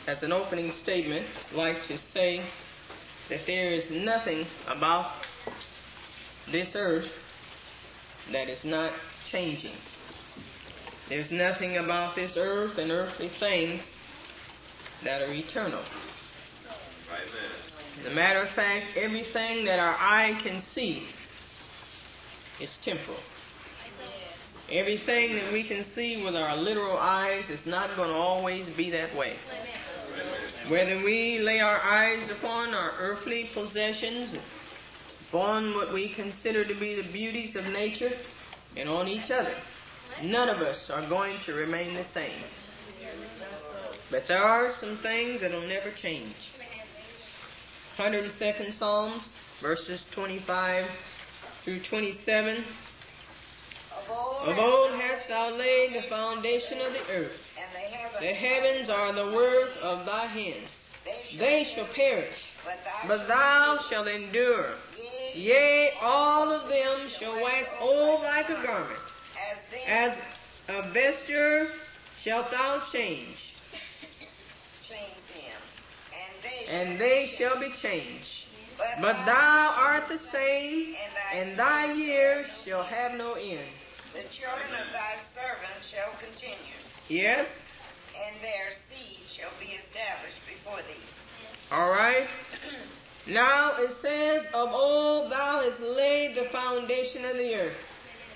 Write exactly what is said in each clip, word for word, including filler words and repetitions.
as an opening statement, like to say that there is nothing about this earth that is not changing. There's nothing about this earth and earthly things that are eternal. As a matter of fact, everything that our eye can see is temporal. Everything that we can see with our literal eyes is not going to always be that way. Whether we lay our eyes upon our earthly possessions, upon what we consider to be the beauties of nature, and on each other, none of us are going to remain the same. But there are some things that will never change. one hundred second Psalms, verses twenty-five through twenty-seven. Of old hast thou laid the foundation of the earth. The heavens are the work of thy hands. They shall perish, but thou shalt endure. Yea, all of them shall wax old like a garment. As a vesture shalt thou change. And they shall be changed. But thou art the same, and thy years shall have no end. The children of thy servants shall continue. Yes. And their seed shall be established before thee. All right. Now it says, of old thou hast laid the foundation of the earth.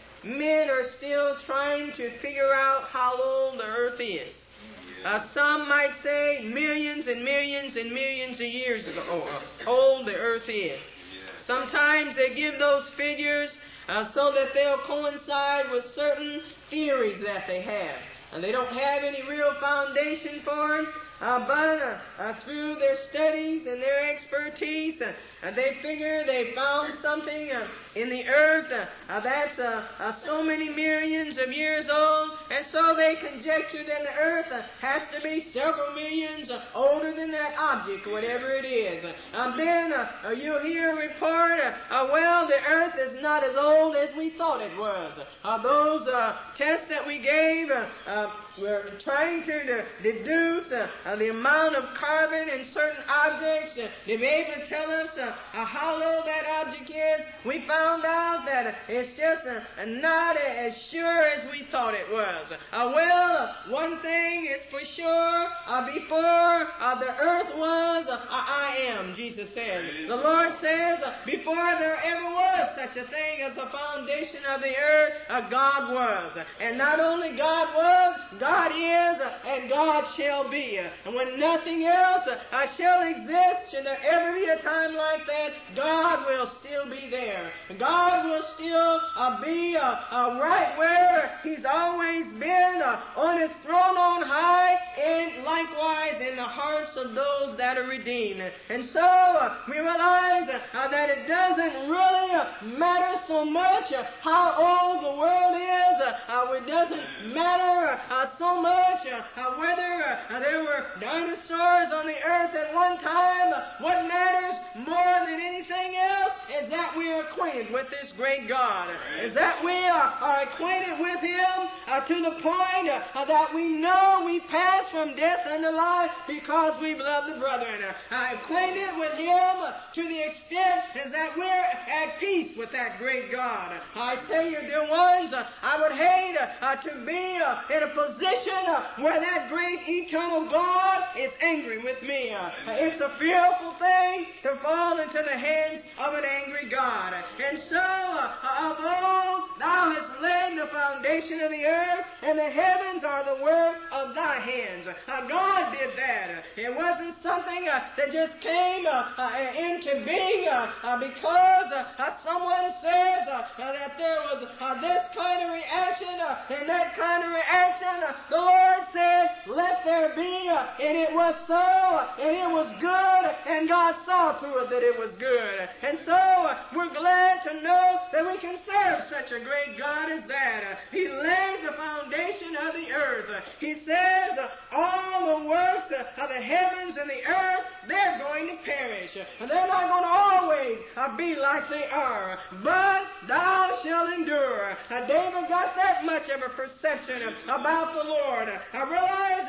Men are still trying to figure out how old the earth is. Uh, some might say millions and millions and millions of years ago, oh, uh, old the earth is. Sometimes they give those figures uh, so that they'll coincide with certain theories that they have. And they don't have any real foundation for it, uh, but uh, uh, through their studies and their expertise, uh, uh, they figure they found something uh, in the earth uh, uh, that's uh, uh, so many millions of years old, and so they conjecture that the earth uh, has to be several millions uh, older than that object, whatever it is. Uh, then uh, uh, you'll hear a report, uh, uh, well, the earth is not as old as we thought it was. Uh, those uh, tests that we gave, uh, uh, we're trying to uh, deduce uh, uh, the amount of carbon in certain objects uh, to be able to tell us uh, uh, how old that object is. We found out that uh, it's just uh, not as sure as we thought it was. Uh, well, uh, one thing is for sure, uh, before uh, the earth was, uh, I am, Jesus said. The Lord says, uh, before there ever was such a thing as the foundation of the earth, uh, God was. And not only God was, God is, and God shall be. And when nothing else uh, shall exist, should there ever be a time like that, God will still be there. God will still uh, be uh, uh, right where He's always been, uh, on His throne on high, and likewise in the hearts of those that are redeemed. And so uh, we realize uh, that it doesn't really uh, matter so much uh, how old the world is. Uh, it doesn't matter uh, so much uh, whether uh, there were dinosaurs on the earth at one time. What matters more than anything else is that we are acquainted with this great God. Is that we are, are acquainted with Him uh, to the point uh, that we know we pass from death unto life because we've loved the brethren. Uh, acquainted with Him to the extent is that we're at peace with that great God. I tell you, dear ones, uh, I would hate uh, to be uh, in a position uh, where that great eternal God is angry with me. Uh, it's a fearful thing to fall into the hands of an angry God. And so, uh, of old, thou hast laid the foundation of the earth, and the heavens are the work of thy hands. Uh, God did that. It wasn't something uh, that just came uh, uh, into being uh, uh, because uh, someone says uh, uh, that there was uh, this kind of reaction uh, and that kind of reaction. Uh, the Lord said, let there be, uh, and it was so, uh, and it was good, and God saw to it that it was good. And so uh, we're glad to know that we can serve such a great God as that. Uh, he laid the foundation of the earth. Uh, he says uh, all the works uh, of the heavens and the earth, they're going to perish. Uh, they're not going to always uh, be like they are. But thou shalt endure. Uh, David got that much of a perception uh, about the Lord. Uh, I realize uh,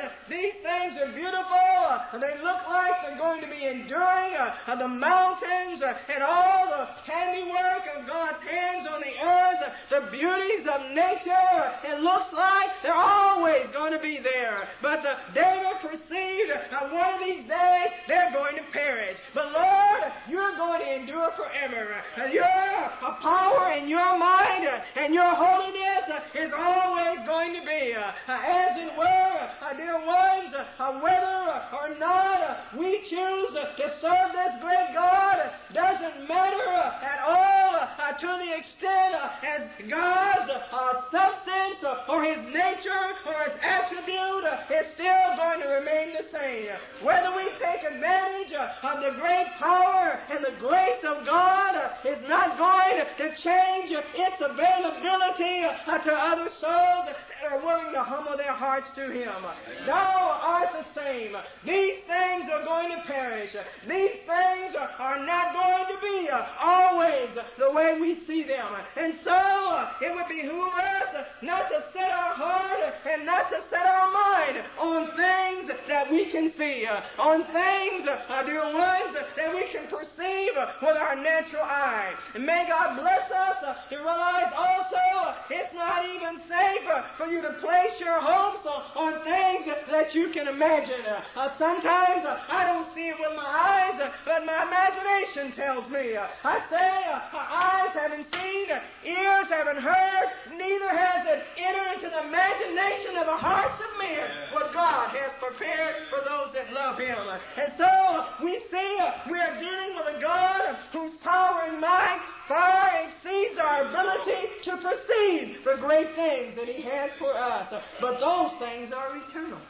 these things are beautiful. They look like they're going to be enduring. The mountains and all the handiwork of God's hands on the earth, the beauties of nature, it looks like they're always going to be there. But David perceived that one of these days they're going to perish. But Lord, you're going to endure forever. Your power and your mind and your holiness is always going to be. As it were, dear ones, whether or not we choose to serve this great God doesn't matter at all to the extent as God's substance or His nature or His attribute is still going to remain the same. Whether we take advantage of the great power and the grace of God is not going to change its availability to other souls that are willing to humble their hearts to Him. Thou art the same. These things are going to perish. These things are not going to be always the way we see them. And so it would behoove us not to set our heart and not to set our mind on things that we can see, on things, dear ones, that we can perceive with our natural eye. And may God bless us to realize also it's not even safe for you to place your hopes on things that you can imagine. Uh, sometimes uh, I don't see it with my eyes, uh, but my imagination tells me. Uh, I say, uh, eyes haven't seen, uh, ears haven't heard, neither has it entered into the imagination of the hearts of men what God has prepared for those that love Him. And so we see uh, we are dealing with a God whose power and might far exceeds our ability to perceive the great things that He has for us. But those things are eternal.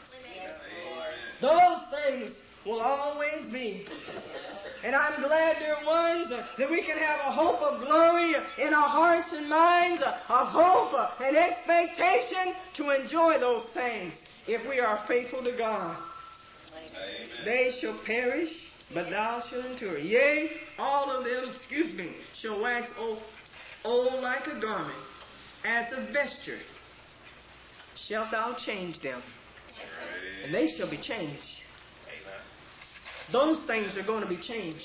Those things will always be. And I'm glad, dear ones, that we can have a hope of glory in our hearts and minds, a hope and expectation to enjoy those things if we are faithful to God. Amen. They shall perish, but thou shalt endure. Yea, all of them, excuse me, shall wax old, old like a garment. As a vesture shalt thou change them, and they shall be changed. Those things are going to be changed.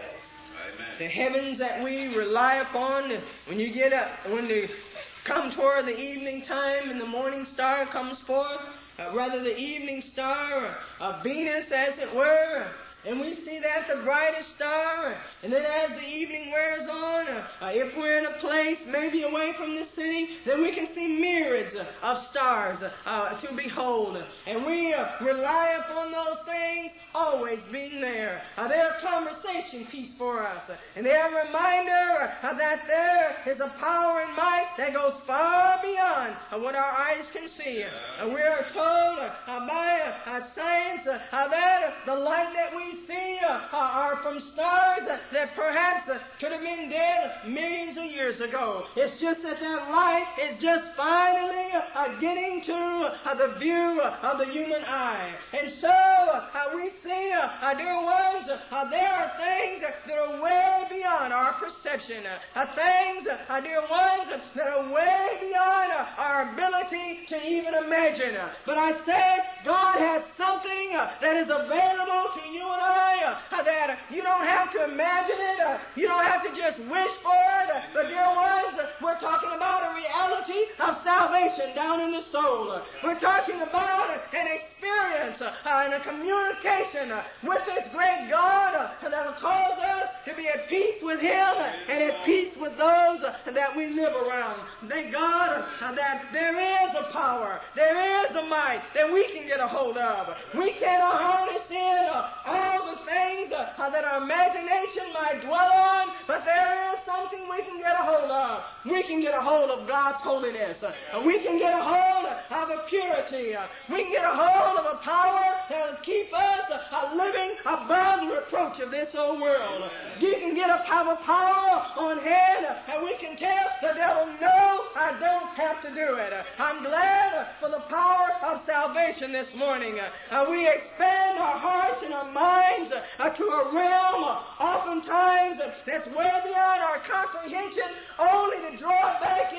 The heavens that we rely upon, when you get up, when they come toward the evening time and the morning star comes forth, uh, rather the evening star, uh, Venus as it were, and we see that the brightest star. And then as the evening wears on, uh, if we're in a place maybe away from the city, then we can see myriads of stars uh, to behold. And we uh, rely upon those things always being there. Uh, they're a conversation piece for us. And they're a reminder uh, that there is a power and might that goes far beyond uh, what our eyes can see. Uh, we are told uh, by uh, science uh, that the light that we see uh, are from stars that perhaps uh, could have been dead millions of years ago. It's just that that light is just finally uh, getting to uh, the view of the human eye. And so uh, we see, uh, dear ones, uh, there are things that are way beyond our perception. Uh, things, uh, dear ones, that are way beyond uh, our ability to even imagine. But I said God has something uh, that is available to you and I, uh, that you don't have to imagine it, uh, you don't have to just wish for it, uh, but dear ones, uh, we're talking about a reality of salvation down in the soul. Uh, we're talking about uh, an experience uh, and a communication uh, with this great God uh, that will cause us to be at peace with Him and at peace with those uh, that we live around. Thank God uh, that there is a power, there is a might that we can get a hold of. We cannot harness in uh, all the things uh, that our imagination might dwell on, but there is something we can get a hold of. We can get a hold of God's holiness. Uh, we can get a hold of a purity. Uh, we can get a hold of a power that will keep us uh, living above the reproach of this old world. You can get a power, power on hand, uh, and we can tell the devil, no, I don't have to do it. Uh, I'm glad uh, for the power of salvation this morning. Uh, we expand our hearts and our minds uh, to a realm uh, oftentimes uh, that's way beyond our comprehension, only to draw it back in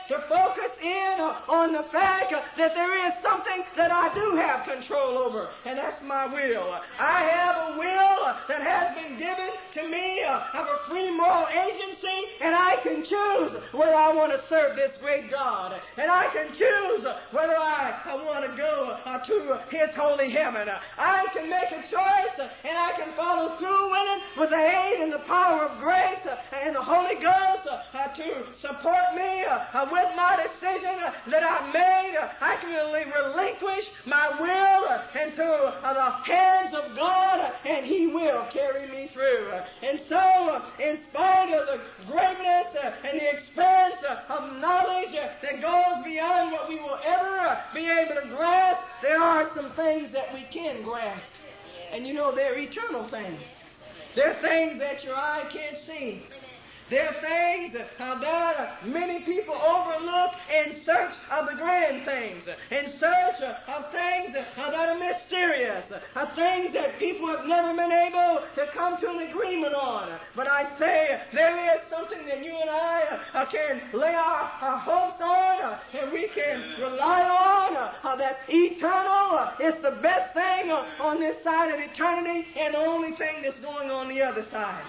to focus in on the fact that there is something that I do have control over, and that's my will. I have a will that has been given to me of a free moral agency, and I can choose whether I want to serve this great God, and I can choose whether I, I want to go uh, to His holy heaven. I can make a choice, and I can follow through with it with the aid and the power of grace and the Holy Ghost uh, to support me uh, with my decision that I made. I can really relinquish my will into uh, the hands of God, and He will carry me through. And so, in spite of the greatness and the expanse of knowledge that goes beyond what we will ever be able to grasp, there are some things that we can grasp. And you know, they're eternal things. They're things that your eye can't see. They're things uh, that many people overlook in search of the grand things, in search of things uh, that are mysterious, uh, things that people have never been able to come to an agreement on. But I say there is something that you and I uh, can lay our, our hopes on, uh, and we can rely on, uh, that's eternal. Uh, it's the best thing uh, on this side of eternity, and the only thing that's going on the other side.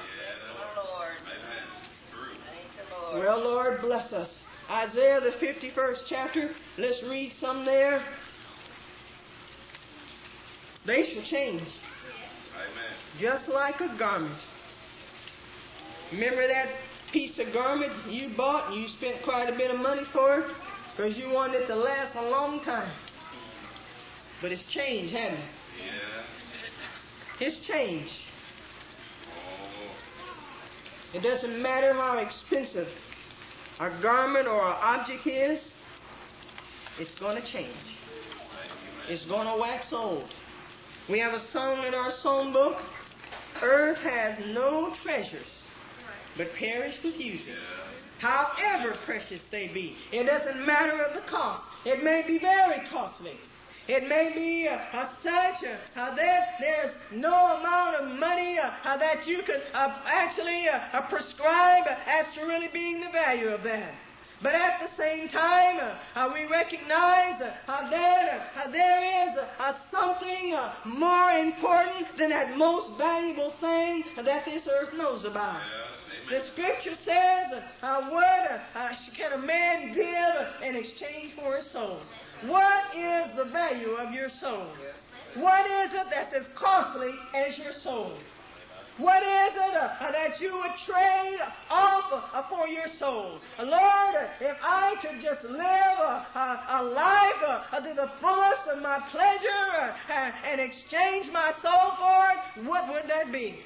Well, Lord, bless us. Isaiah, the fifty-first chapter. Let's read some there. They shall change. Amen. Just like a garment. Remember that piece of garment you bought and you spent quite a bit of money for it? Because you wanted it to last a long time. But it's changed, hasn't it? Yeah. It's changed. It doesn't matter how expensive a garment or an object is, it's going to change. It's going to wax old. We have a song in our song book, earth has no treasures, but perish with using. However precious they be. It doesn't matter of the cost. It may be very costly. It may be uh, uh, such uh, uh, that there's no amount of money uh, uh, that you could uh, actually uh, uh, prescribe as to really being the value of that. But at the same time, uh, uh, we recognize uh, uh, that uh, there is uh, something uh, more important than that most valuable thing that this earth knows about. The Scripture says, uh, what uh, can a man give in exchange for his soul? What is the value of your soul? What is it that's as costly as your soul? What is it uh, that you would trade off uh, for your soul? Uh, Lord, if I could just live uh, a life uh, to the fullest of my pleasure uh, and exchange my soul for it, what would that be?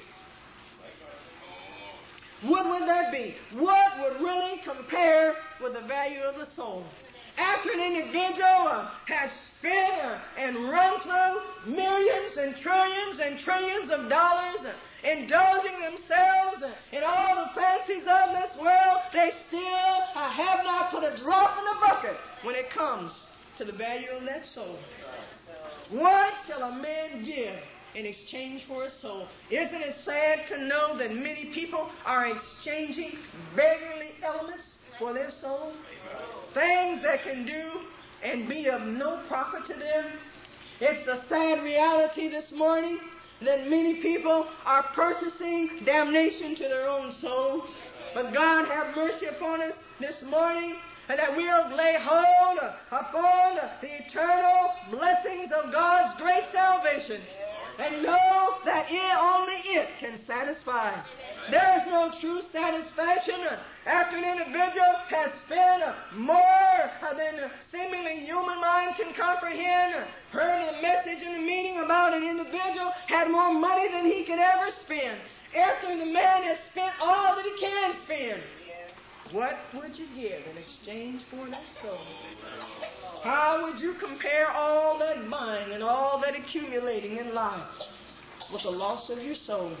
What would that be? What would really compare with the value of the soul? After an individual uh, has spent uh, and run through millions and trillions and trillions of dollars, uh, indulging themselves uh, in all the fancies of this world, they still uh, have not put a drop in the bucket when it comes to the value of that soul. What shall a man give in exchange for a soul? Isn't it sad to know that many people are exchanging beggarly elements for their soul? Things that can do and be of no profit to them. It's a sad reality this morning that many people are purchasing damnation to their own soul. But God have mercy upon us this morning, and that we'll lay hold upon the eternal blessings of God's great salvation, and know that it, only it can satisfy. There is no true satisfaction after an individual has spent more than the seemingly human mind can comprehend, heard the message and the meaning about an individual, had more money than he could ever spend. After the man has spent all that he can spend, what would you give in exchange for that soul? How would you compare all that buying and all that accumulating in life with the loss of your soul?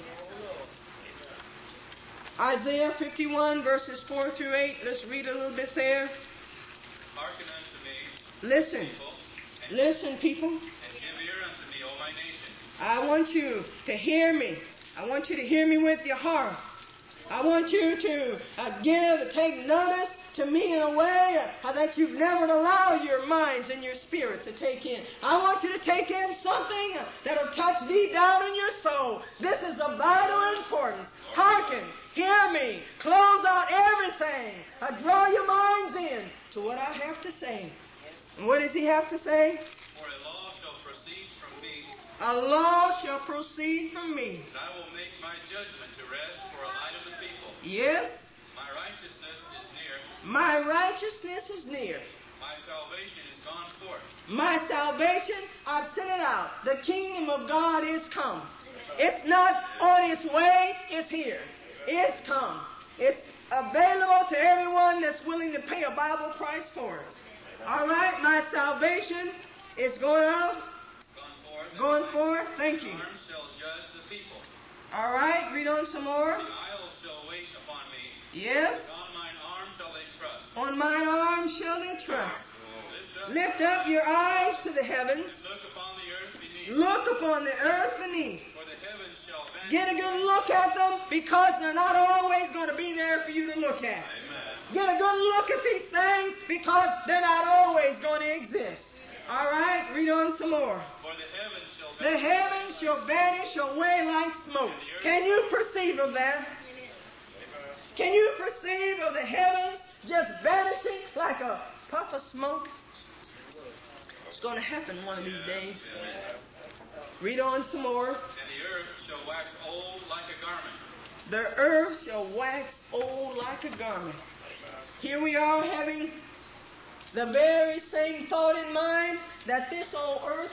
Isaiah fifty-one, verses four through eight. Let's read a little bit there. Hearken unto me, Listen. people, and, Listen, people. and give ear unto me, O my nation. I want you to hear me. I want you to hear me with your heart. I want you to uh, give, take notice to me in a way uh, that you've never allowed your minds and your spirit to take in. I want you to take in something uh, that'll touch deep down in your soul. This is of vital importance. Hearken, hear me, close out everything. Uh, draw your minds in to what I have to say. And what does he have to say? For a law shall proceed from me, A law shall proceed from me. and I will make my judgment to rest for a light of the people. Yes, My righteousness is near, my righteousness is near. my salvation is gone forth. My salvation, I've sent it out. The kingdom of God is come. It's not on its way, it's here. It's come. It's available to everyone that's willing to pay a Bible price for it. All right, my salvation is going out, Gone forth. going forth. Thank you. My arm shall judge the people. All right, read on some more. The isles shall wait upon me. Yes, And on mine arm shall they trust. on mine arm shall they trust. Lift up, Lift up your eyes to the heavens. look upon the earth beneath. Look upon the earth beneath. For the heavens shall vanish. Get a good look at them because they're not always going to be there for you to look at. Amen. Get a good look at these things because they're not always going to exist. All right, read on some more. For the heavens shall The vanish. heavens shall vanish away like smoke. Can you perceive of that? Can you perceive of the heavens just vanishing like a puff of smoke? It's going to happen one of these days. Read on some more. And the earth shall wax old like a garment. The earth shall wax old like a garment. Here we are having the very same thought in mind that this old earth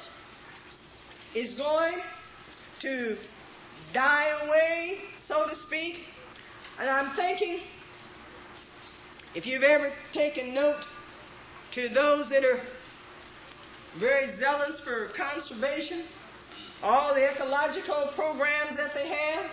is going to die away, so to speak. And I'm thinking, if you've ever taken note to those that are very zealous for conservation, all the ecological programs that they have,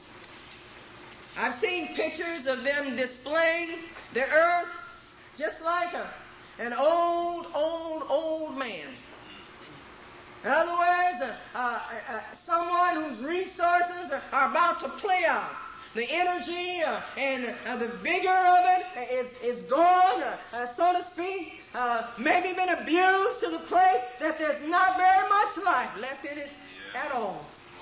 I've seen pictures of them displaying the earth just like a, an old, old, old man. In other words, uh, uh, uh, someone whose resources are, are about to play out. The energy uh, and uh, the vigor of it is, is gone, uh, uh, so to speak. Uh, maybe been abused to the place that there's not very much life left in it at all.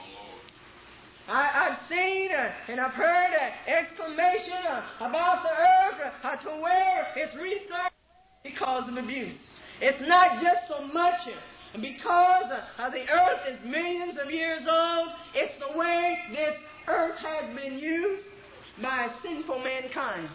I, I've seen uh, and I've heard uh, exclamation uh, about the earth uh, to where it's researched because of abuse. It's not just so much uh, because uh, the earth is millions of years old. It's the way this earth has been used by sinful mankind.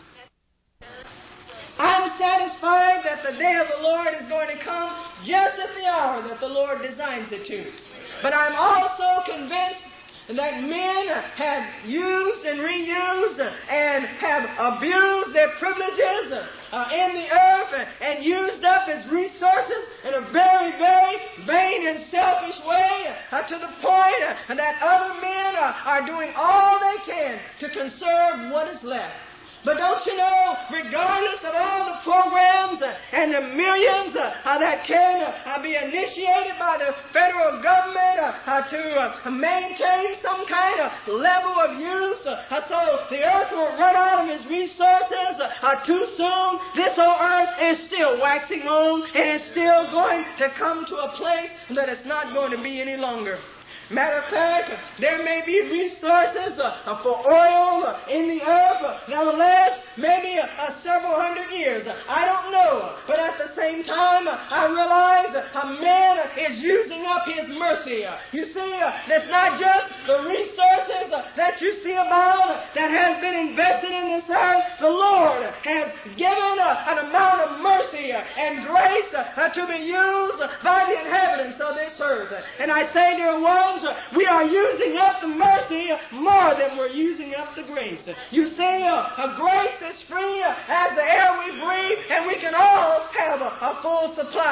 I'm satisfied that the day of the Lord is going to come just at the hour that the Lord designs it to. But I'm also convinced that men have used and reused and have abused their privileges uh, in the earth and used up its resources in a very, very vain and selfish way uh, to the point uh, that other men uh, are doing all they can to conserve what is left. But don't you know, regardless of all the programs uh, and the millions uh, uh, that can uh, be initiated by the federal government uh, uh, to uh, maintain some kind of level of use uh, uh, so the earth won't run out of its resources uh, uh, too soon, this old earth is still waxing on and it's still going to come to a place that it's not going to be any longer. Matter of fact, there may be resources uh, for oil uh, in the earth uh, that will last maybe uh, uh, several hundred years. I don't know. But at the same time, uh, I realize uh, man is using up his mercy. Uh, you see, uh, it's not just the resources uh, that you see about uh, that has been invested in this earth. The Lord has given uh, an amount of mercy uh, and grace uh, to be used by the inhabitants of this earth. And I say, dear ones, we are using up the mercy more than we're using up the grace. You see, uh, grace is free uh, as the air we breathe, and we can all have a, a full supply.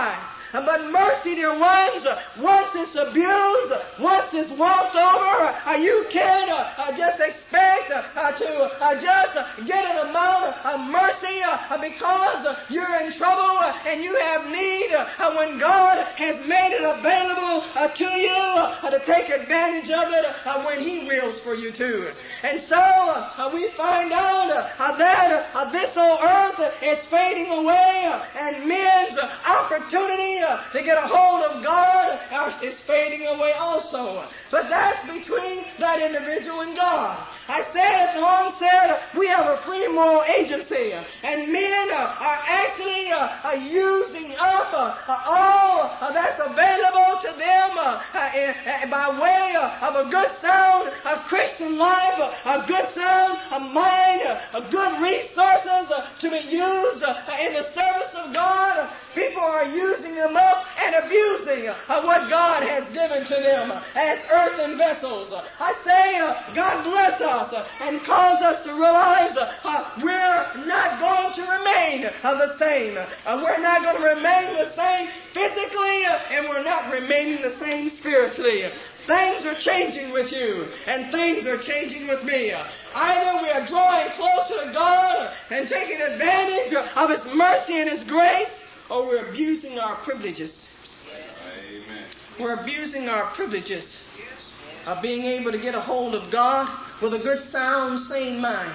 But mercy, dear ones, once it's abused, once it's walked over, you can just expect to just get an amount of mercy because you're in trouble and you have need when God has made it available to you to take advantage of it when He wills for you to. And so we find out that this old earth is fading away and men's opportunity to get a hold of God is fading away also. But that's between that individual and God. I said at the onset, we have a free moral agency, and men are actually using up all that's available to them by way of a good sound of Christian life, a good sound of mind, good resources to be used in the service of God. People are using them up and abusing what God has given to them as earthen vessels. I say, God bless us and cause us to realize we're not going to remain the same. We're not going to remain the same physically, and we're not remaining the same spiritually. Things are changing with you, and things are changing with me. Either we are drawing closer to God and taking advantage of His mercy and His grace, or we're abusing our privileges. Amen. We're abusing our privileges of being able to get a hold of God with a good, sound, sane mind.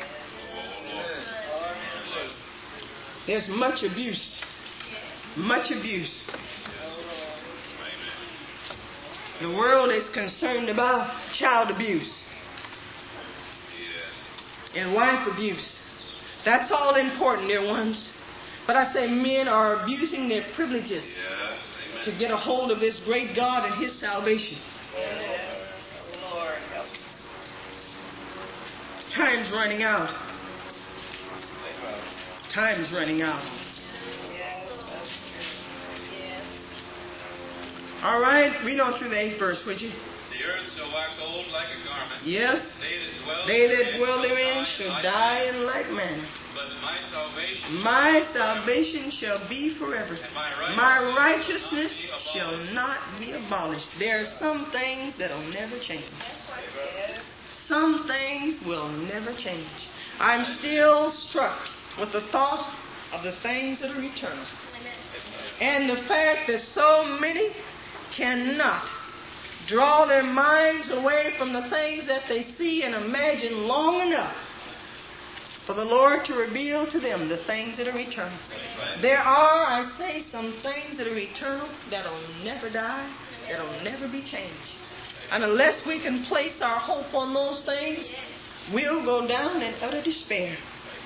There's much abuse. Much abuse. The world is concerned about child abuse and wife abuse. That's all important, dear ones. But I say men are abusing their privileges to get a hold of this great God and His salvation. Time's running out. Time's running out. All right, read on through the eighth verse, would you? The earth shall wax old like a garment. Yes. They that dwell, they that dwell therein shall die in like manner. But my salvation, my salvation shall be forever. My righteousness shall not be abolished. There are some things that will never change. Some things will never change. I'm still struck with the thought of the things that are eternal. And the fact that so many cannot draw their minds away from the things that they see and imagine long enough for the Lord to reveal to them the things that are eternal. There are, I say, some things that are eternal that will never die, that will never be changed. And unless we can place our hope on those things, we'll go down in utter despair.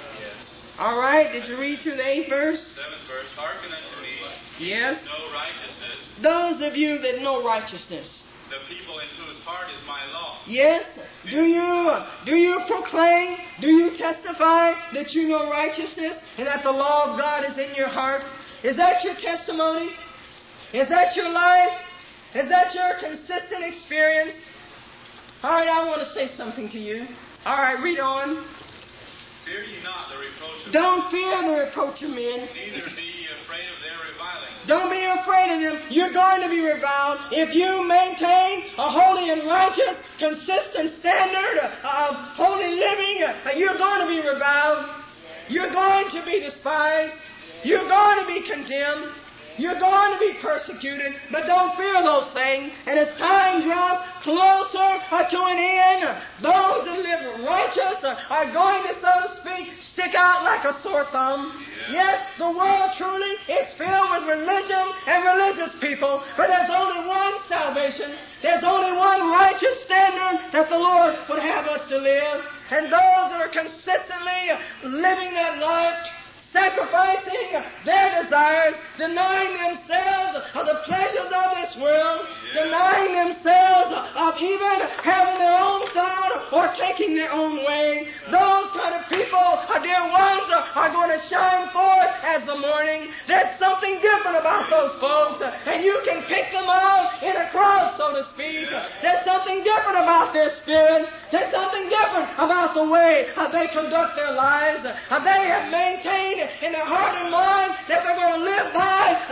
All right, did you read through the eighth verse? Seventh verse, hearken unto me. Yes. Know righteousness. Those of you that know righteousness. The people in whose heart is my law. Yes. Do you do you proclaim? Do you testify that you know righteousness and that the law of God is in your heart? Is that your testimony? Is that your life? Is that your consistent experience? All right, I want to say something to you. All right, read on. Fear ye not the reproach of Don't fear the reproach of men. Neither be ye afraid of their revilings. Don't be afraid of them. You're going to be reviled. If you maintain a holy and righteous, consistent standard of holy living, you're going to be reviled. You're going to be despised. You're going to be condemned. You're going to be persecuted, but don't fear those things. And as time draws closer to an end, those that live righteous are going to, so to speak, stick out like a sore thumb. Yeah. Yes, the world truly is filled with religion and religious people, but there's only one salvation. There's only one righteous standard that the Lord would have us to live. And those that are consistently living that life, sacrificing their desires, denying themselves of the pleasures of this world, yeah. denying themselves of even having their own thought or taking their own way. Those kind of people, dear ones, are going to shine forth as the morning. There's something different about those folks, and you can pick them out in a crowd, so to speak. Yeah. There's something different about their spirit. There's something different about the way they conduct their lives. They have maintained in their heart and mind that they're going to live by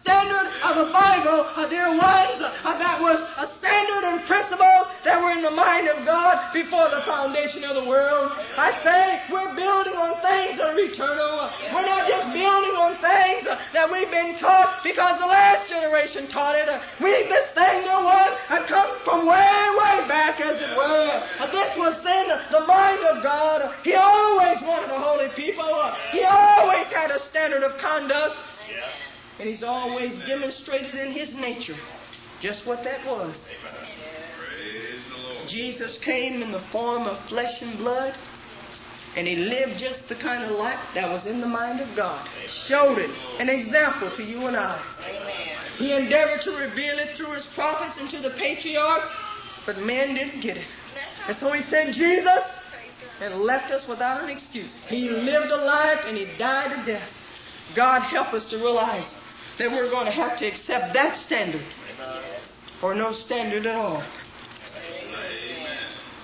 standard of the Bible, uh, dear ones, uh, that was a standard and principles that were in the mind of God before the foundation of the world. I say we're building on things that are eternal. We're not just building on things uh, that we've been taught because the last generation taught it. Uh, we, this thing, dear ones, uh, comes from way, way back, as it were. Uh, this was in the mind of God. He always wanted a holy people. Uh, he always had a standard of conduct. And He's always demonstrated in His nature just what that was. Praise the Lord. Jesus came in the form of flesh and blood, and He lived just the kind of life that was in the mind of God. Showed it, an example to you and I. Amen. He endeavored to reveal it through His prophets and to the patriarchs, but men didn't get it. And so He sent Jesus and left us without an excuse. He lived a life and He died a death. God help us to realize that we're going to have to accept that standard or no standard at all. Amen.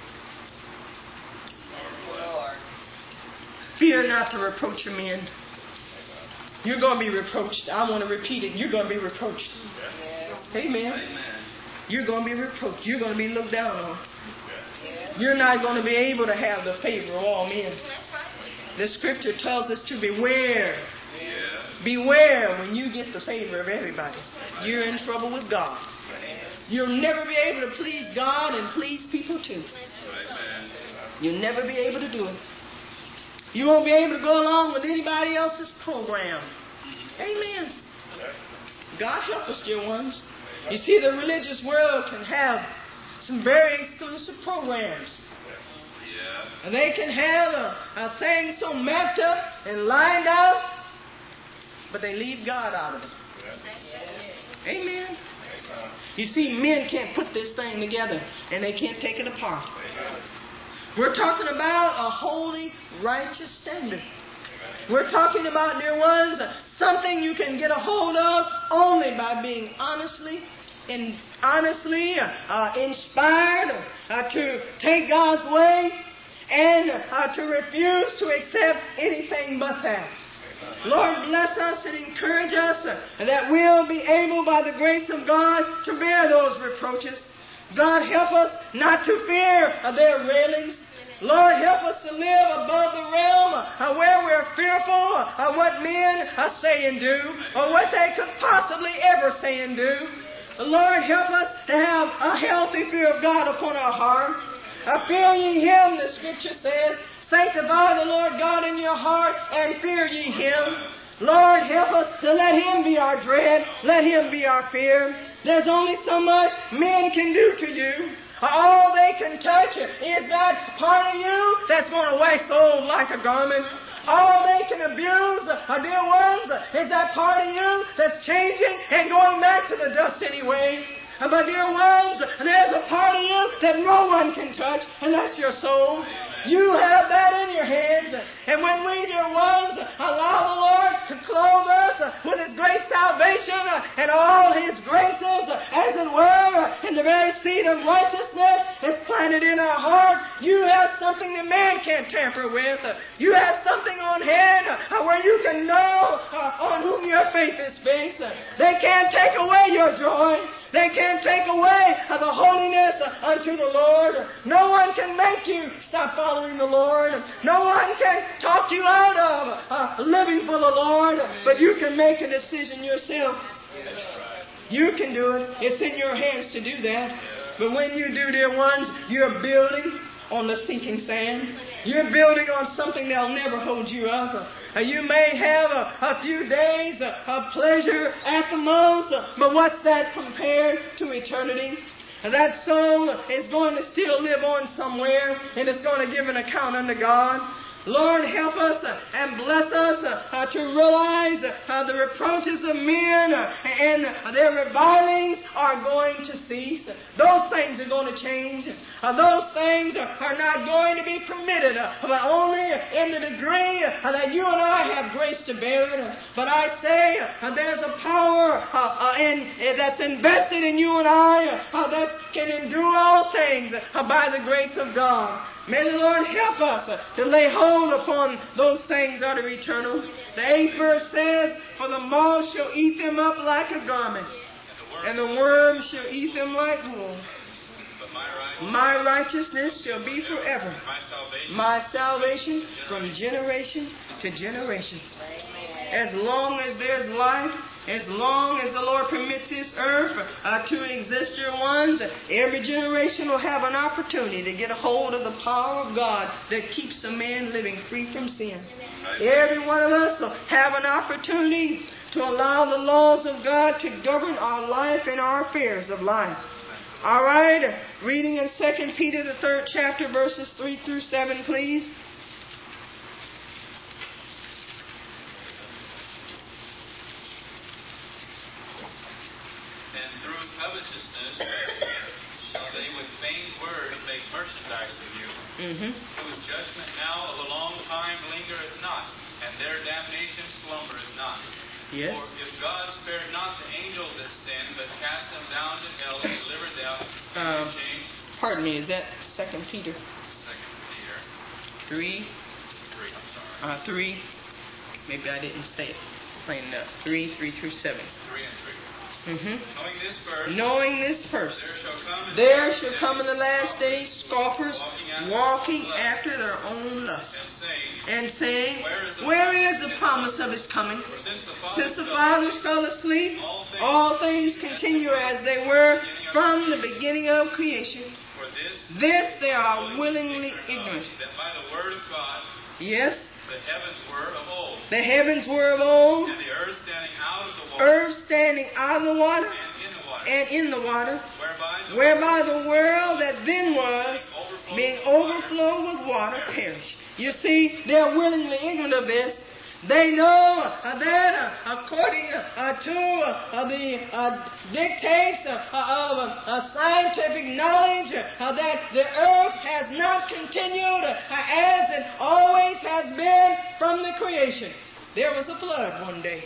Lord. Fear not to reproach your men. You're going to be reproached. I want to repeat it. You're going to be reproached. Amen. Amen. You're going to be reproached. You're going to be looked down on. You're not going to be able to have the favor of all men. The Scripture tells us to beware. Yeah. Beware when you get the favor of everybody. You're in trouble with God. You'll never be able to please God and please people too. Amen. You'll never be able to do it. You won't be able to go along with anybody else's program. Amen. God help us, dear ones. You see, the religious world can have some very exclusive programs. Yeah. And they can have a, a thing so mapped up and lined out, but they leave God out of it. Amen. You see, men can't put this thing together, and they can't take it apart. We're talking about a holy, righteous standard. We're talking about, dear ones, something you can get a hold of only by being honestly and honestly uh, inspired uh, to take God's way and uh, to refuse to accept anything but that. Lord, bless us and encourage us that we'll be able, by the grace of God, to bear those reproaches. God, help us not to fear their railings. Lord, help us to live above the realm where we're fearful of what men say and do, or what they could possibly ever say and do. Lord, help us to have a healthy fear of God upon our hearts. Fear ye Him, the Scripture says. Sanctify the Lord God in your heart and fear ye Him. Lord, help us to let Him be our dread. Let Him be our fear. There's only so much men can do to you. All they can touch is that part of you that's going to wax old like a garment. All they can abuse, dear ones, is that part of you that's changing and going back to the dust anyway. But dear ones, there's a part of you that no one can touch, and that's your soul. You have that in your hands. And when we, dear ones, allow the Lord to clothe us with His great salvation and all His graces, as it were, and the very seed of righteousness is planted in our heart, you have something that man can't tamper with. You have something on hand where you can know on whom your faith is based. They can't take away your joy. They can't take away the holiness unto the Lord. No one can make you stop following the Lord. No one can talk you out of uh, living for the Lord. But you can make a decision yourself. You can do it. It's in your hands to do that. But when you do, dear ones, you're building on the sinking sand. You're building on something that'll never hold you up. Uh, you may have a, a few days uh, of pleasure at the most, uh, but what's that compared to eternity? Uh, that soul is going to still live on somewhere, and it's going to give an account unto God. Lord, help us uh, and bless us uh, to realize uh, the reproaches of men uh, and their revilings are going to cease. Those things are going to change. Uh, those things are, are not going to be permitted, uh, but only in the degree uh, that you and I have grace to bear it. Uh, but I say uh, there's a power uh, uh, in, uh, that's invested in you and I uh, that can endure all things uh, by the grace of God. May the Lord help us uh, to lay hold upon those things that are eternal. The eighth verse says, "For the moth shall eat them up like a garment, and the worm shall eat them like wool. My righteousness shall be forever, my salvation from generation to generation." As long as there's life, as long as the Lord permits this earth uh, to exist, dear ones, every generation will have an opportunity to get a hold of the power of God that keeps a man living free from sin. Every one of us will have an opportunity to allow the laws of God to govern our life and our affairs of life. All right, reading in Second Peter, the third chapter, verses three through seven, please. And through covetousness shall they with vain words make merchandise of you, Mm-hmm. whose judgment now of a long time lingereth not, and their damnation slumbereth not. Yes. For if God spared not the angels that sinned, but cast them down to hell and delivered them Um, into chains. Pardon me, is that Second Peter Second Peter three? three. I'm sorry. Uh, three. Maybe I didn't say it plain enough. Three, three through seven. Three and three. Mm-hmm. Knowing this verse, Knowing this first, there shall come in there the shall come in the last days scoffers walking after their own lust, and saying, and saying, "Where is the promise of his coming? For since the Since the fathers fathers fell asleep, all things continue as they were from the beginning of creation. for this, This they are willingly ignorant." that by the word of God Yes, the heavens were of old, the heavens were of old, and the earth standing out of the water, earth standing out of the water, and in the water, and in the water, whereby the whereby the world that then was, overflowed being with water, overflowed with water, perished. You see, they're willingly ignorant of this. They know uh, that uh, according uh, to uh, the uh, dictates uh, of uh, scientific knowledge, uh, that the earth has not continued uh, as it always has been from the creation. There was a flood one day.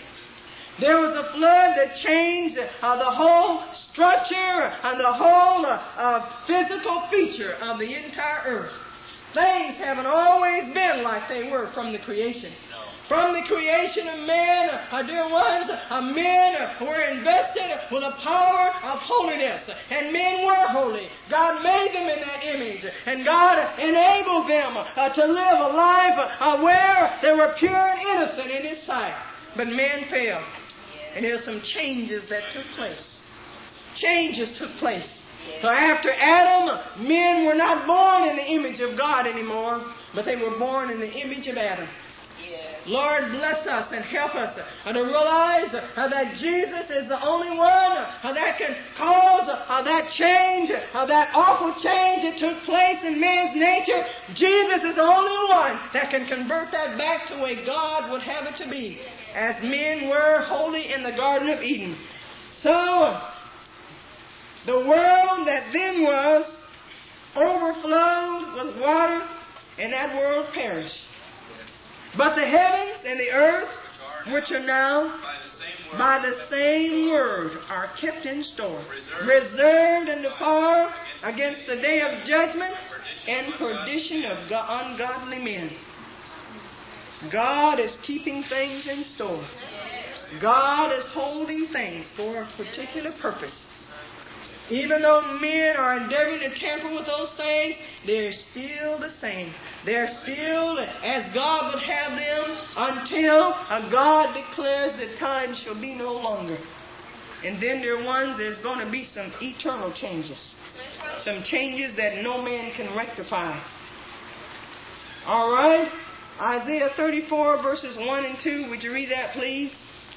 There was a flood that changed uh, the whole structure and the whole uh, uh, physical feature of the entire earth. Things haven't always been like they were from the creation. From the creation of man, uh, dear ones, uh, men were invested with a power of holiness. And men were holy. God made them in that image. And God enabled them uh, to live a life uh, where they were pure and innocent in His sight. But man failed. And there's some changes that took place. Changes took place. So after Adam, men were not born in the image of God anymore, but they were born in the image of Adam. Lord, bless us and help us uh, to realize uh, that Jesus is the only one uh, that can cause uh, that change, uh, that awful change that took place in man's nature. Jesus is the only one that can convert that back to the way God would have it to be, as men were holy in the Garden of Eden. So, the world that then was overflowed with water, and that world perished. But the heavens and the earth, which are now by the same word, are kept in store, reserved in the fire against the day of judgment and perdition of ungodly men. God is keeping things in store. God is holding things for a particular purpose. Even though men are endeavoring to tamper with those things, they're still the same. They're still as God would have them until God declares that time shall be no longer. And then there are ones, there's going to be some eternal changes. Some changes that no man can rectify. All right. Isaiah thirty-four verses one and two. Would you read that, please?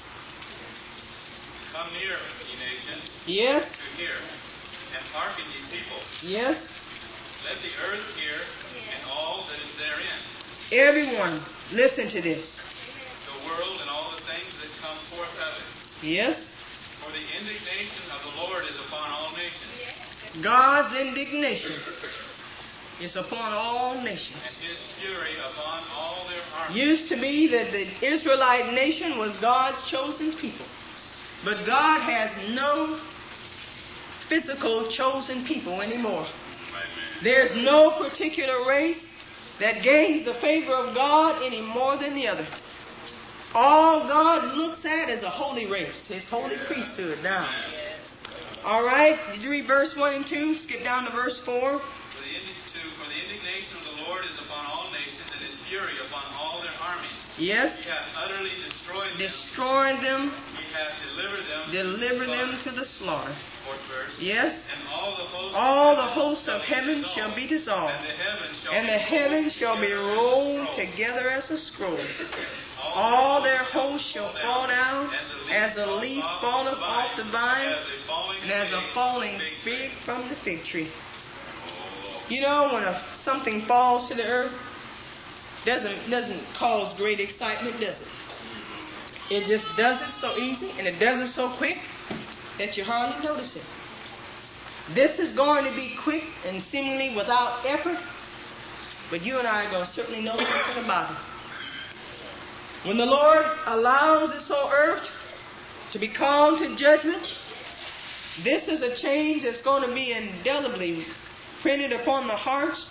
Come near, ye nations, Yes. to hear, and hearken, ye people. Yes. Let the earth hear, and all that is therein, Everyone, listen to this. the world and all the things that come forth of it. Yes. For the indignation of the Lord is upon all nations, God's indignation is upon all nations. And his fury upon all their armies. Used to be that the Israelite nation was God's chosen people. But God has no physical chosen people anymore. Amen. There's no particular race that gains the favor of God any more than the other. All God looks at is a holy race, His holy priesthood now. All right, did you read verse one and two? Skip down to verse four. For the, indi- two, for the indignation of the Lord is upon all nations, and his fury upon all their armies. Yes. He hath utterly destroyed them. Destroying them, He hath delivered them. deliver to the them slaughter. to the slaughter. Fourth verse. Yes. And all the hosts, All the hosts of heaven shall be dissolved, And the heavens shall and be the heavens shall be rolled together together as a scroll. All their hosts shall fall down as a leaf falleth off the vine, and as a falling fig from the fig tree. You know, when a, something falls to the earth, doesn't doesn't cause great excitement, does it? It just does it so easy, and it does it so quick that you hardly notice it. This is going to be quick and seemingly without effort, but you and I are going to certainly know something about it. When the Lord allows this whole earth to be called to judgment, this is a change that's going to be indelibly printed upon the hearts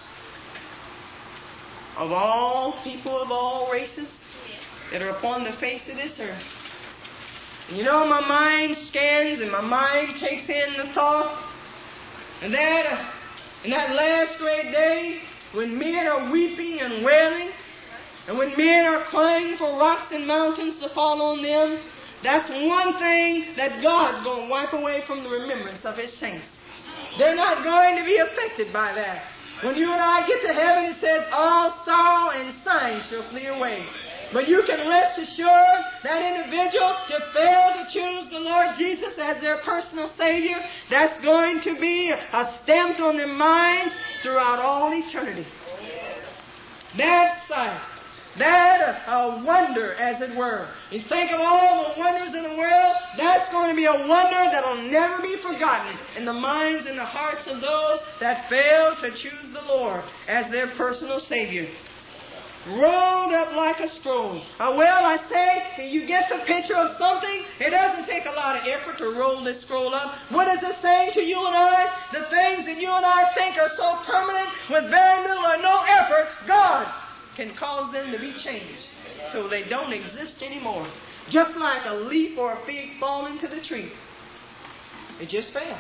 of all people of all races that are upon the face of this earth. You know, my mind scans and my mind takes in the thought that uh, in that last great day, when men are weeping and wailing, and when men are crying for rocks and mountains to fall on them, that's one thing that God's going to wipe away from the remembrance of His saints. They're not going to be affected by that. When you and I get to heaven, it says, all sorrow and sighing shall flee away. But you can rest assured that individual to fail to choose the Lord Jesus as their personal Savior, that's going to be a stamped on their minds throughout all eternity. That sight, that a wonder, as it were. You think of all the wonders in the world, that's going to be a wonder that will never be forgotten in the minds and the hearts of those that fail to choose the Lord as their personal Savior. Rolled up like a scroll. Uh, well, I say, you get the picture of something. It doesn't take a lot of effort to roll this scroll up. What is it saying to you and I? The things that you and I think are so permanent, with very little or no effort, God can cause them to be changed so they don't exist anymore. Just like a leaf or a fig falling to the tree. It just fell.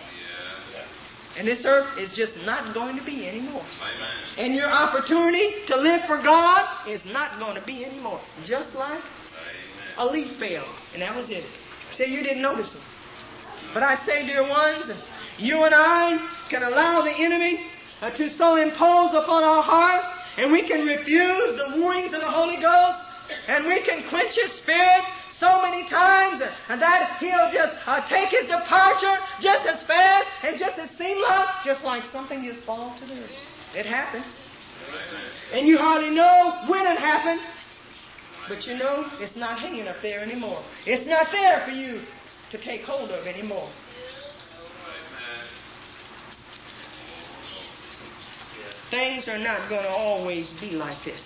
And this earth is just not going to be anymore. Amen. And your opportunity to live for God is not going to be anymore. Just like Amen. a leaf fell. And that was it. Say you didn't notice it. But I say, dear ones, you and I can allow the enemy uh, to so impose upon our heart, and we can refuse the wooings of the Holy Ghost, and we can quench His Spirit so many times and that He'll just uh, take His departure just as fast and just as seamless, just like something just falls to the earth. It happened. And you hardly know when it happened. But you know, it's not hanging up there anymore. It's not there for you to take hold of anymore. Things are not going to always be like this.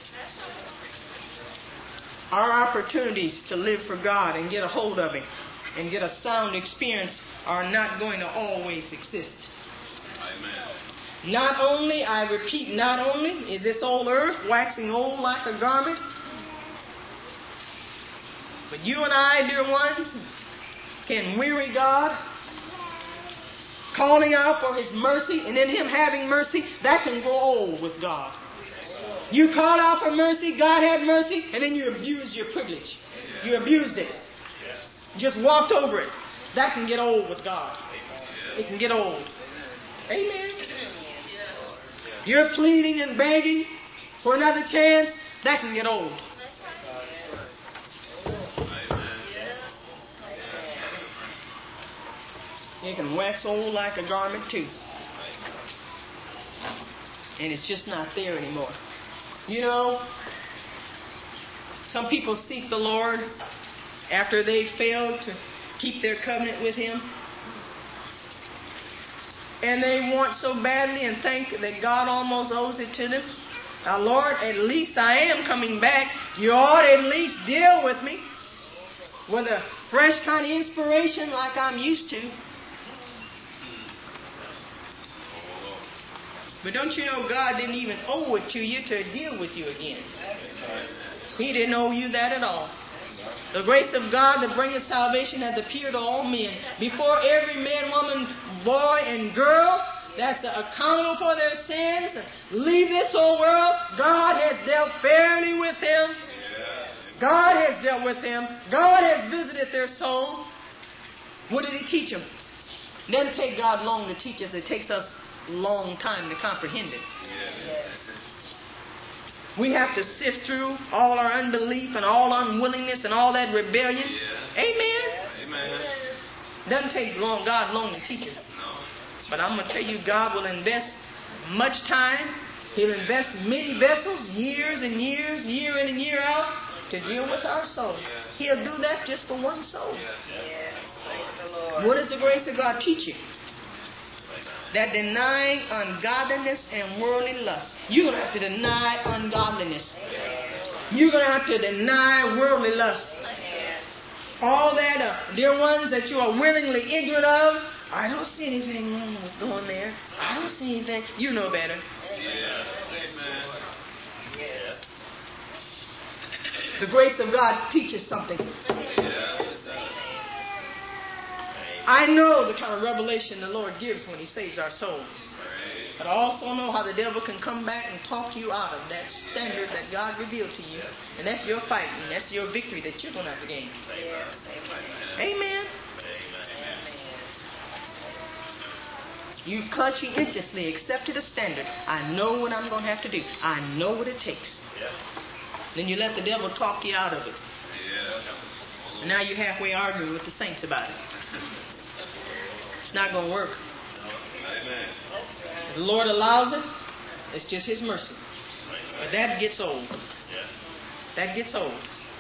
Our opportunities to live for God and get a hold of Him and get a sound experience are not going to always exist. Amen. Not only, I repeat, not only is this old earth waxing old like a garment, but you and I, dear ones, can weary God, calling out for His mercy, and in Him having mercy, that can grow old with God. You called out for mercy, God had mercy, and then you abused your privilege. You abused it. You just walked over it. That can get old with God. It can get old. Amen. You're pleading and begging for another chance. That can get old. It can wax old like a garment too. And it's just not there anymore. You know, some people seek the Lord after they failed to keep their covenant with Him. and they want so badly and think that God almost owes it to them. Now, Lord, at least I am coming back. You ought to at least deal with me with a fresh kind of inspiration like I'm used to. But don't you know God didn't even owe it to you to deal with you again. He didn't owe you that at all. The grace of God that bringeth salvation hath appeared to all men. Before every man, woman, boy, and girl that's accountable for their sins, leave this whole world, God has dealt fairly with them. God has dealt with them. God has visited their soul. What did He teach them? It doesn't take God long to teach us. It takes us a long time to comprehend it. We have to sift through all our unbelief and all unwillingness and all that rebellion. Yeah. Amen. Amen. Doesn't take long, God long to teach us. No. But I'm going to tell you, God will invest much time. He'll invest many vessels, years and years, year in and year out, to deal with our soul. He'll do that just for one soul. What does the grace of God teach you? That denying ungodliness and worldly lust. You're going to have to deny ungodliness. You're going to have to deny worldly lust. All that, uh, dear ones that you are willingly ignorant of, I don't see anything wrong with going there. I don't see anything. You know better. The grace of God teaches something. I know the kind of revelation the Lord gives when He saves our souls. But I also know how the devil can come back and talk you out of that standard that God revealed to you. And that's your fight, and that's your victory that you're going to have to gain. Amen. You've conscientiously accepted a standard. I know what I'm going to have to do. I know what it takes. Then you let the devil talk you out of it. And now you're halfway arguing with the saints about it. It's not going to work. If the Lord allows it, it's just His mercy. But that gets old. That gets old.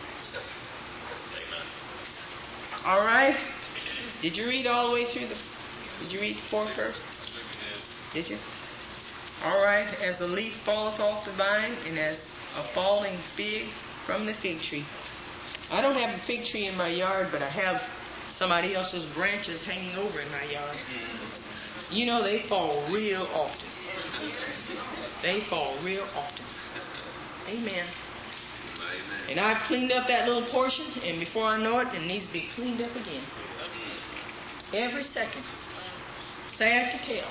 All right. Did you read all the way through the... Did you read the fourth verse? Did you? All right. As a leaf falleth off the vine, and as a falling fig from the fig tree. I don't have a fig tree in my yard, but I have somebody else's branches hanging over in my yard. You know, they fall real often. They fall real often. Amen. And I've cleaned up that little portion, and before I know it, it needs to be cleaned up again. Every second. Sad to tell.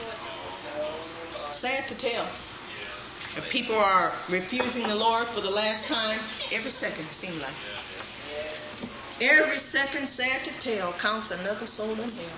Sad to tell. If people are refusing the Lord for the last time, every second it seems like. Every second, sad to tell, counts another soul in hell.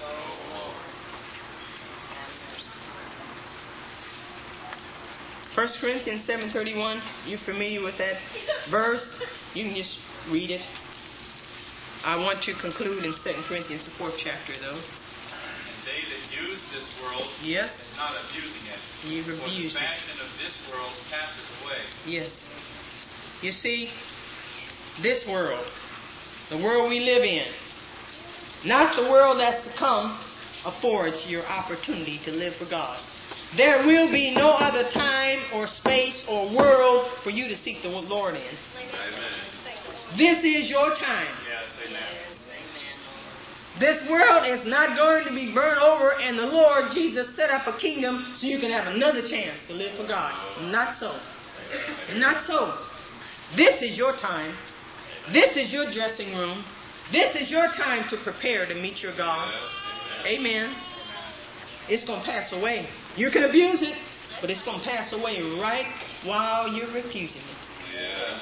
First Corinthians seven thirty-one, you're familiar with that verse? You can just read it. I want to conclude in Second Corinthians, the fourth chapter, though. And they that use this world, yes, and not abusing it. You've For abused the fashion of this world passes away. Yes. You see, this world, the world we live in, not the world that's to come, affords your opportunity to live for God. There will be no other time or space or world for you to seek the Lord in. Amen. This is your time. Yes, amen. This world is not going to be burned over, and the Lord Jesus set up a kingdom so you can have another chance to live for God. Not so. Not so. This is your time. This is your dressing room. This is your time to prepare to meet your God. Amen. It's going to pass away. You can abuse it, but it's going to pass away right while you're refusing it. Yeah.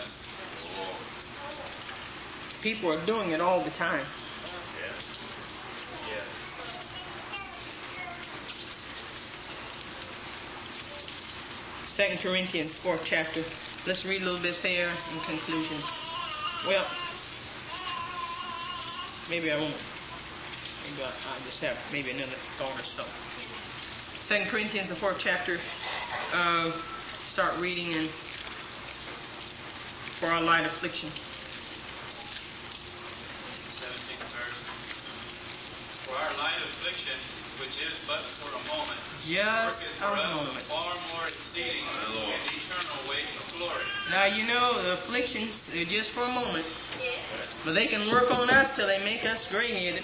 People are doing it all the time. Second Corinthians, fourth chapter. Let's read a little bit there in conclusion. Well, maybe I won't. Maybe I just have maybe another thought or so. Second Corinthians, the fourth chapter. Uh, start reading in for our light affliction. seventeenth verse. For our light affliction, which is but for Just worketh a for us moment. a far more exceeding and eternal weight of glory. Now, you know, the afflictions are just for a moment. But they can work on us till they make us gray-headed.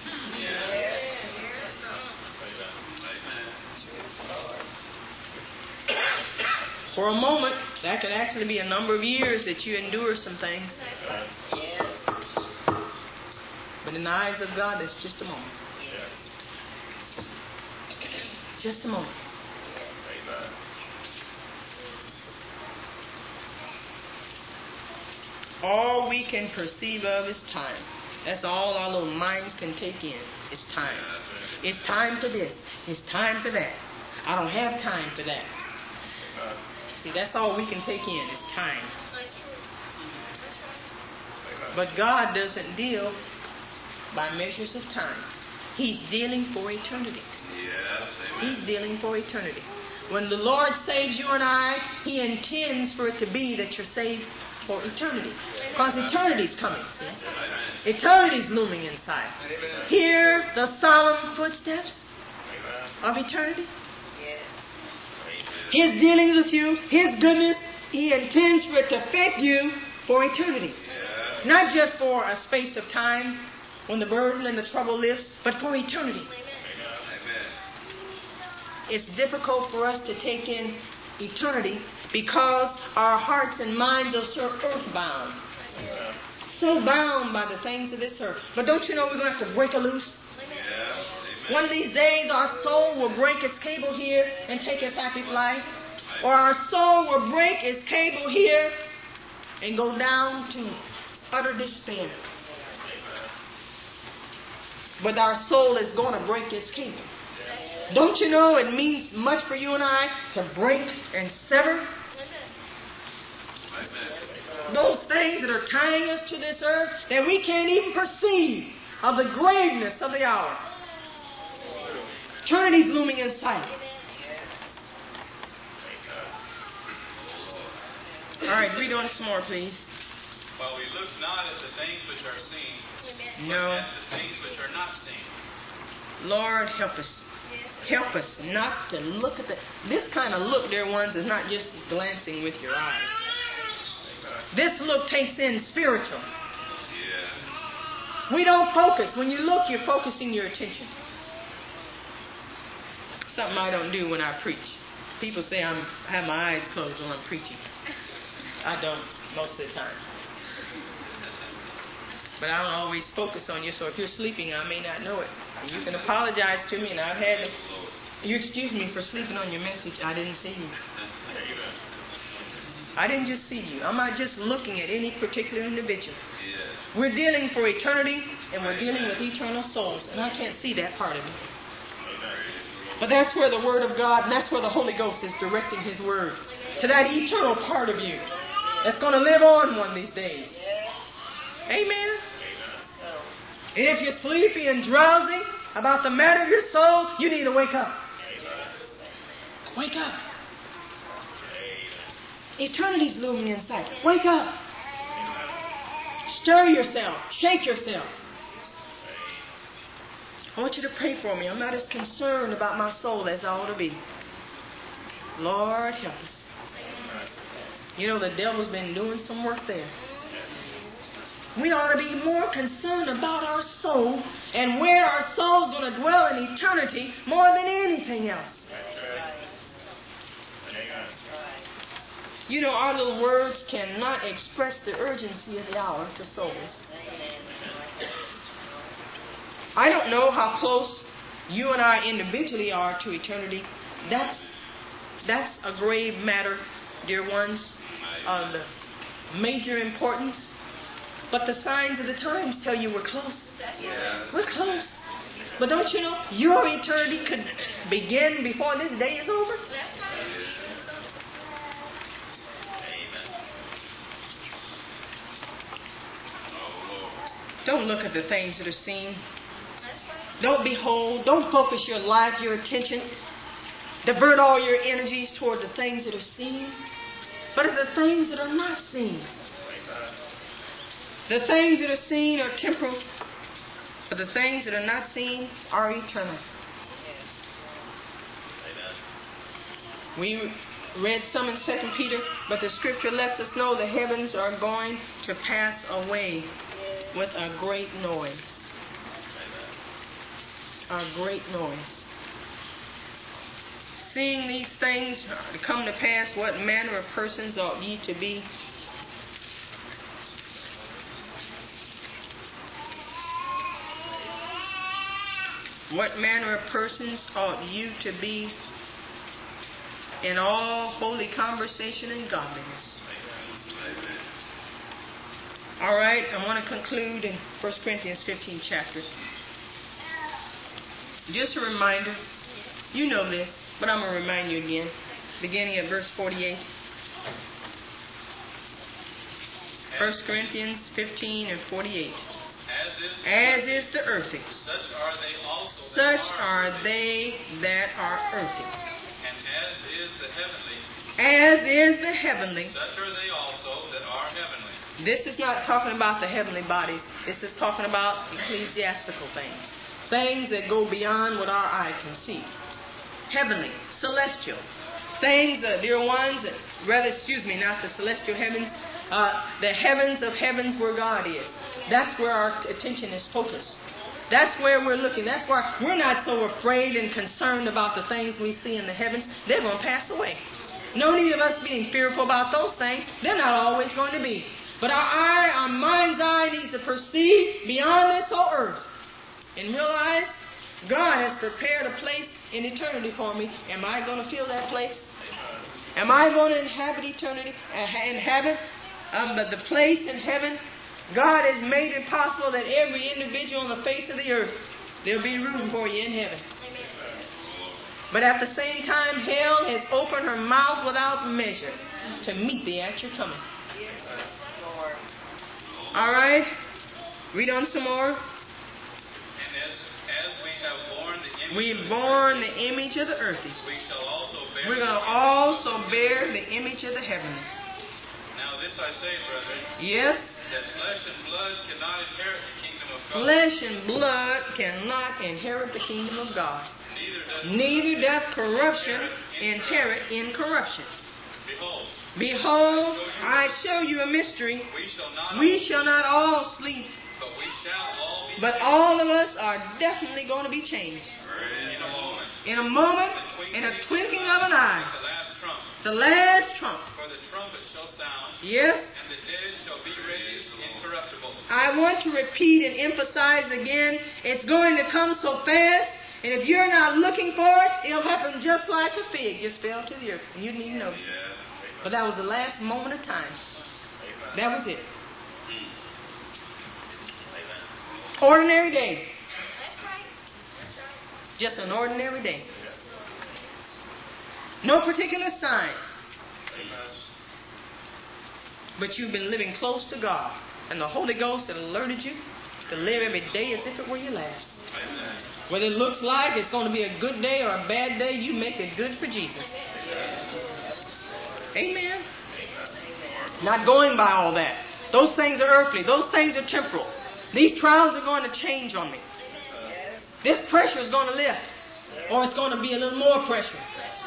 For a moment, that could actually be a number of years that you endure some things. But in the eyes of God, it's just a moment. Just a moment. All we can perceive of is time. That's all our little minds can take in. It's time. It's time for this. It's time for that. I don't have time for that. See, that's all we can take in is time. But God doesn't deal by measures of time. He's dealing for eternity. He's dealing for eternity. When the Lord saves you and I, He intends for it to be that you're saved for eternity. Because eternity's coming. See? Eternity's looming inside. Hear the solemn footsteps of eternity. His dealings with you, His goodness, He intends for it to fit you for eternity. Not just for a space of time when the burden and the trouble lifts, but for eternity. It's difficult for us to take in eternity because our hearts and minds are so earthbound. So bound by the things of this earth. But don't you know we're going to have to break a loose? One of these days our soul will break its cable here and take its happy flight. Or our soul will break its cable here and go down to utter despair. But our soul is going to break its cable. Don't you know it means much for you and I to break and sever those things that are tying us to this earth that we can't even perceive of the graveness of the hour. Eternity's looming in sight. All right, read on some more, please. While we look not at the things which are seen, No. but at the things which are not seen. Lord, help us. Help us not to look at the... This kind of look, dear ones, is not just glancing with your eyes. This look takes in spiritual. We don't focus. When you look, you're focusing your attention. Something I don't do when I preach. People say I'm, I have my eyes closed when I'm preaching. I don't most of the time. But I don't always focus on you, so if you're sleeping, I may not know it. And you can apologize to me, and I've had to... You excuse me for sleeping on your message. I didn't see you. I didn't just see you. I'm not just looking at any particular individual. We're dealing for eternity, and we're dealing with eternal souls, and I can't see that part of it. But that's where the Word of God, and that's where the Holy Ghost is directing His Word. To that eternal part of you that's going to live on one of these days. Amen? And if you're sleepy and drowsy about the matter of your soul, you need to wake up. Wake up. Eternity's looming in sight. Wake up. Stir yourself. Shake yourself. I want you to pray for me. I'm not as concerned about my soul as I ought to be. Lord, help us. You know, the devil's been doing some work there. We ought to be more concerned about our soul and where our soul's going to dwell in eternity more than anything else. You know, our little words cannot express the urgency of the hour for souls. I don't know how close you and I individually are to eternity. That's that's a grave matter, dear ones, of the major importance. But the signs of the times tell you we're close. We're close. But don't you know, your eternity could begin before this day is over? Don't look at the things that are seen. Don't behold. Don't focus your life, your attention. Divert all your energies toward the things that are seen. But it's the things that are not seen. The things that are seen are temporal. But the things that are not seen are eternal. We read some in Second Peter, but the scripture lets us know the heavens are going to pass away with a great noise. A great noise. Seeing these things come to pass, what manner of persons ought ye to be? What manner of persons ought you to be in all holy conversation and godliness? All right, I want to conclude in First Corinthians fifteen chapter. Just a reminder, you know this, but I'm going to remind you again, beginning at verse forty-eight. First Corinthians fifteen and forty-eight. As is, As is the earthy, such are they also that such are are they that are earthy. And as is the heavenly, As is the heavenly. such are they also that are heavenly. This is not talking about the heavenly bodies. This is talking about ecclesiastical things. Things that go beyond what our eye can see. Heavenly, celestial. Things, uh, dear ones, rather, excuse me, not the celestial heavens, uh, the heavens of heavens where God is. That's where our attention is focused. That's where we're looking. That's why we're not so afraid and concerned about the things we see in the heavens. They're going to pass away. No need of us being fearful about those things. They're not always going to be. But our eye, our mind's eye needs to perceive beyond this whole earth and realize God has prepared a place in eternity for me. Am I going to feel that place? Am I going to inhabit eternity? Uh, inhabit um, the, the place in heaven? God has made it possible that every individual on the face of the earth, there'll be room for you in heaven. But at the same time, hell has opened her mouth without measure to meet thee at your coming. All right. Read on some more. And as, as we have borne the image We've of the borne earthy, the image of the earthy. we shall also bear We're going to the also bear the image of the heavenly. Now this I say, brethren, Yes, that flesh and blood cannot inherit the kingdom of God. flesh and blood cannot inherit the kingdom of God. Neither doth Neither doth corruption inherit incorruption. Behold, Behold, I show you a mystery. we shall not We shall not all sleep, but we shall all be but changed all of us are definitely going to be changed. in a moment. In a moment, in a twinkling of an eye, The last trump. the last trump. For the trumpet shall sound, Yes, and the dead shall be raised incorruptible. I want to repeat and emphasize again, it's going to come so fast, and if you're not looking for it, it'll happen just like a fig just fell to the earth. And you didn't even notice it. But that was the last moment of time. That was it. Ordinary day. Just an ordinary day. No particular sign. But you've been living close to God. And the Holy Ghost had alerted you to live every day as if it were your last. Whether it looks like it's going to be a good day or a bad day, you make it good for Jesus. Amen. Not going by all that. Those things are earthly. Those things are temporal. These trials are going to change on me. This pressure is going to lift. Or it's going to be a little more pressure.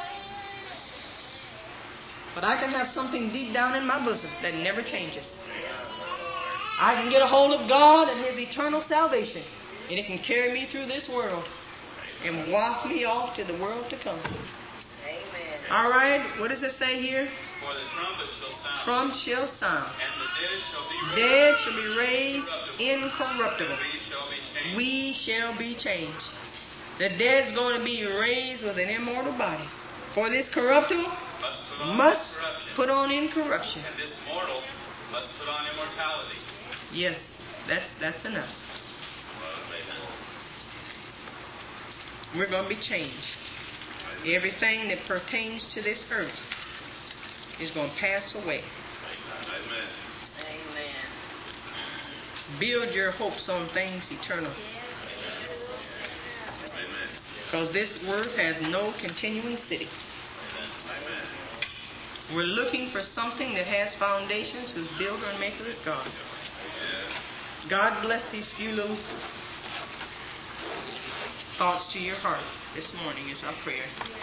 But I can have something deep down in my bosom that never changes. I can get a hold of God and His eternal salvation. And it can carry me through this world and waft me off to the world to come. Amen. All right, what does it say here? For the trumpet shall sound, Trump shall sound. and the dead shall be raised Dead shall be raised incorruptible. and we shall be changed. We shall be changed. The dead's going to be raised with an immortal body. For this corruptible must put on must incorruption, put on incorruption. and this mortal must put on immortality. Yes, that's that's enough. We're going to be changed. Everything that pertains to this earth is going to pass away. Amen. Build your hopes on things eternal. Because this earth has no continuing city. We're looking for something that has foundations, whose builder and maker is God. God bless these few little thoughts to your heart this morning is our prayer.